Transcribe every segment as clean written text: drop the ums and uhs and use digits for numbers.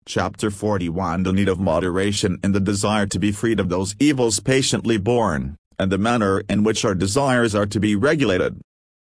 Chapter 41 The need of moderation in the desire to be freed of those evils patiently borne, and the manner in which our desires are to be regulated.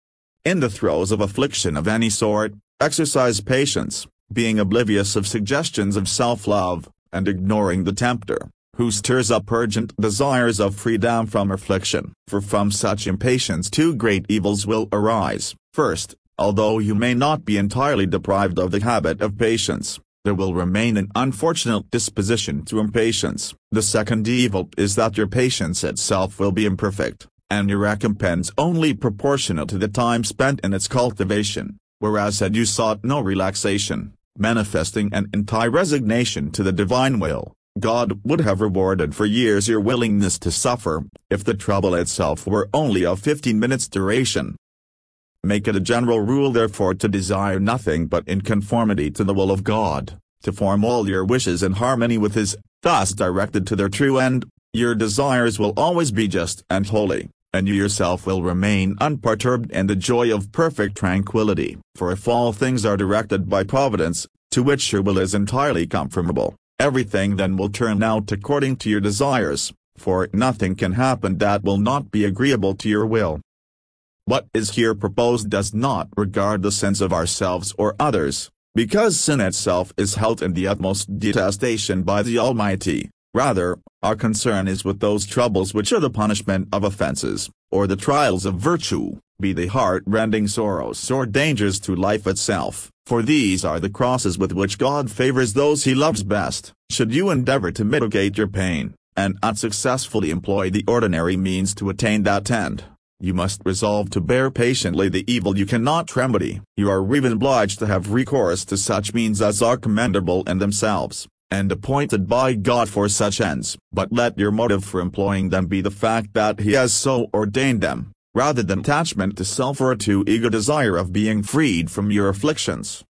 In the throes of affliction of any sort, exercise patience, being oblivious of suggestions of self-love, and ignoring the tempter, who stirs up urgent desires of freedom from affliction. For from such impatience two great evils will arise. First, although you may not be entirely deprived of the habit of patience, there will remain an unfortunate disposition to impatience. The second evil is that your patience itself will be imperfect, and your recompense only proportionate to the time spent in its cultivation, whereas had you sought no relaxation, manifesting an entire resignation to the divine will, God would have rewarded for years your willingness to suffer, if the trouble itself were only of 15 minutes' duration. Make it a general rule therefore to desire nothing but in conformity to the will of God, to form all your wishes in harmony with His, thus directed to their true end. Your desires will always be just and holy, and you yourself will remain unperturbed in the joy of perfect tranquility. For if all things are directed by Providence, to which your will is entirely conformable, everything then will turn out according to your desires, for nothing can happen that will not be agreeable to your will. What is here proposed does not regard the sins of ourselves or others, because sin itself is held in the utmost detestation by the Almighty. Rather, our concern is with those troubles which are the punishment of offenses, or the trials of virtue, be they heart-rending sorrows or dangers to life itself, for these are the crosses with which God favors those He loves best. Should you endeavor to mitigate your pain, and unsuccessfully employ the ordinary means to attain that end, you must resolve to bear patiently the evil you cannot remedy. You are even obliged to have recourse to such means as are commendable in themselves, and appointed by God for such ends. But let your motive for employing them be the fact that He has so ordained them, rather than attachment to self or to eager desire of being freed from your afflictions.